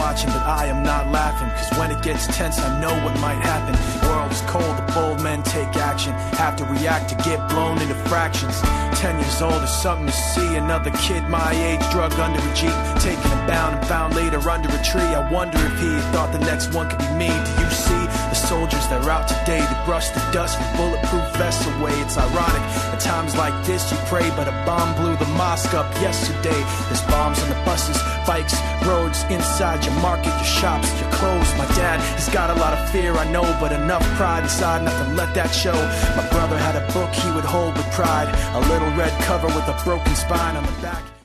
watching, but I am not laughing, cause when it gets tense I know what might happen. The world is cold, the bold men take action, have to react to get blown into fractions. 10 years old is something to see, another kid my age drugged under a Jeep, taken and bound and found later under a tree. I wonder if he thought the next one could be me. Do you see the soldiers that are out today to brush the dust from bulletproof vests away? It's ironic, at times like this you pray, but a bomb blew the mosque up yesterday. There's bombs on the buses, bikes, roads, inside your market, your shops, your clothes. My dad, he's got a lot of fear, I know, but enough pride inside not to let that show. My brother had a book he would hold with pride, a little red cover with a broken spine on the back.